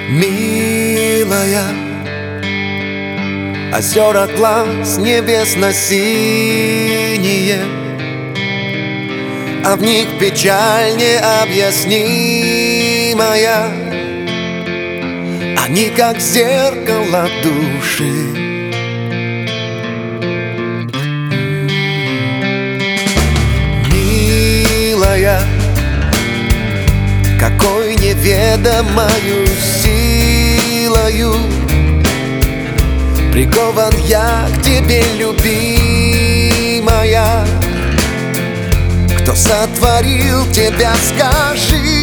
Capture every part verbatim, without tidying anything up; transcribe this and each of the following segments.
Милая, озера глаз небесно-синие, а в них печаль необъяснимая. Они как зеркало души. Милая, какой неведомою силою прикован я к тебе, любимая. Кто сотворил тебя, скажи?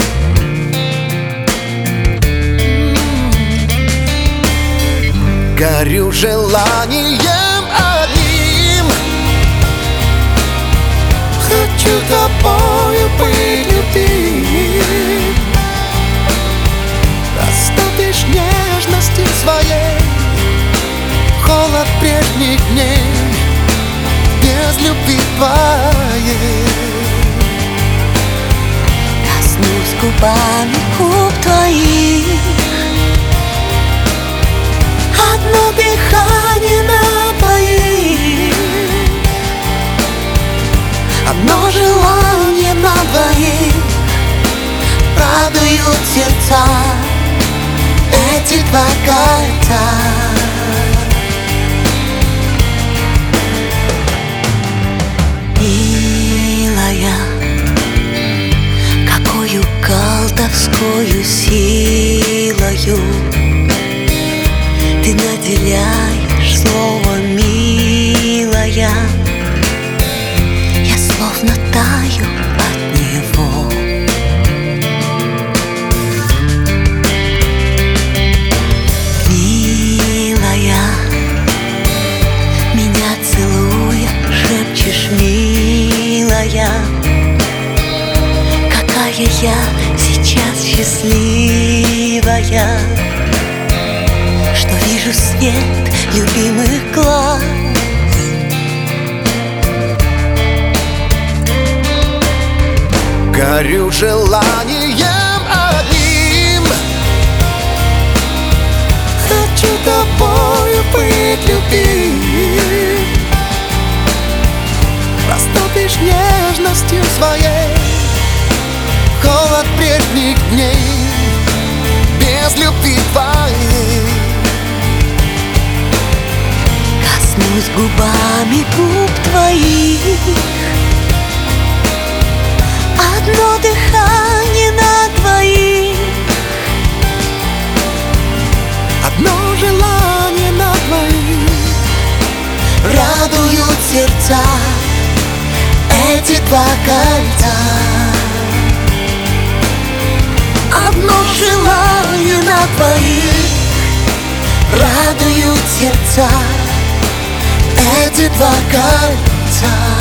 Горю желанием одним, хочу тобою быть, любим. Растопишь нежностью своей холод прежних дней, без любви твоей. Коснусь губами губ твоих, одно дыхание на двоих, одно желание на двоих. Радуют сердца эти два кольца. Милая, какою колдовскою силою ты наделяешь слово «милая». Я словно таю от него. Милая, меня целуя, шепчешь «милая». Какая я сейчас счастливая, что вижу свет любимых глаз. Горю желанием одним, хочу тобою быть, любим. Растопишь нежностью своей холод прежних дней, без любви твоей. Коснусь губами губ твоих, одно дыхание на двоих, одно желание на двоих. радуют сердца эти два кольца. Одно желание на двоих, радуют сердца эти два кольца.